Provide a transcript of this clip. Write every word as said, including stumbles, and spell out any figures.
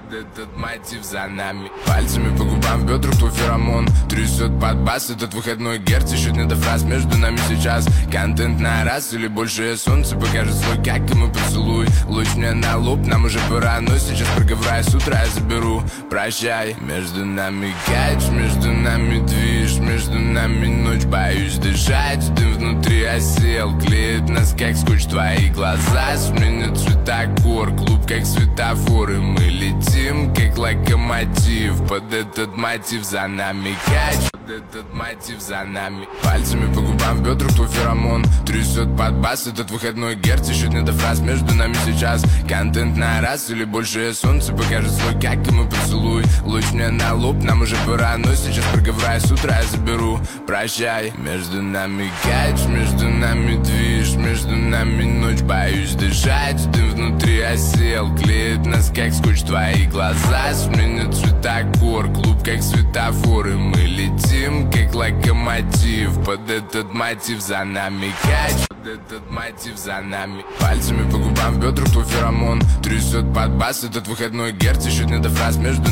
Этот мотив за нами. Пальцами по губам, в бедрах твой феромон. Трясет под бас этот выходной герц. Еще не до фраз между нами сейчас. Контент на раз или больше солнце покажет свой, как и мой поцелуй. Луч мне на лоб, нам уже пора. Но сейчас проговрай, с утра я заберу. Прощай. Между нами кайф, между нами движ, между нами ночь. Боюсь дышать, дым внутри осел. Клеит нас как скотч твои глаза. Сменят цветокор, клуб как светофоры. Мы летим как локомотив. Под этот мотив за нами кайф, под этот мотив за нами. Пальцами по губам, в бедрах твой феромон. Трясет под бас этот выходной герц. Еще не до фраз между нами сейчас. Контент на раз или больше солнце покажет свой, как и мой поцелуй. Луч мне на лоб, нам уже пора. Но сейчас проговрай, с утра я заберу. Прощай. Между нами кайф, между нами движ, между нами ночь. Боюсь дышать, дым внутри осел. Клеит нас как скотч твои глаза. Сменят цветокор, клуб как светофоры. Мы летим как локомотив. Под этот мотив за нами кайф, под этот мотив за нами. Пальцами по губам, в бедрах твой феромон. Трясет под бас этот выходной герц. Еще не до фраз между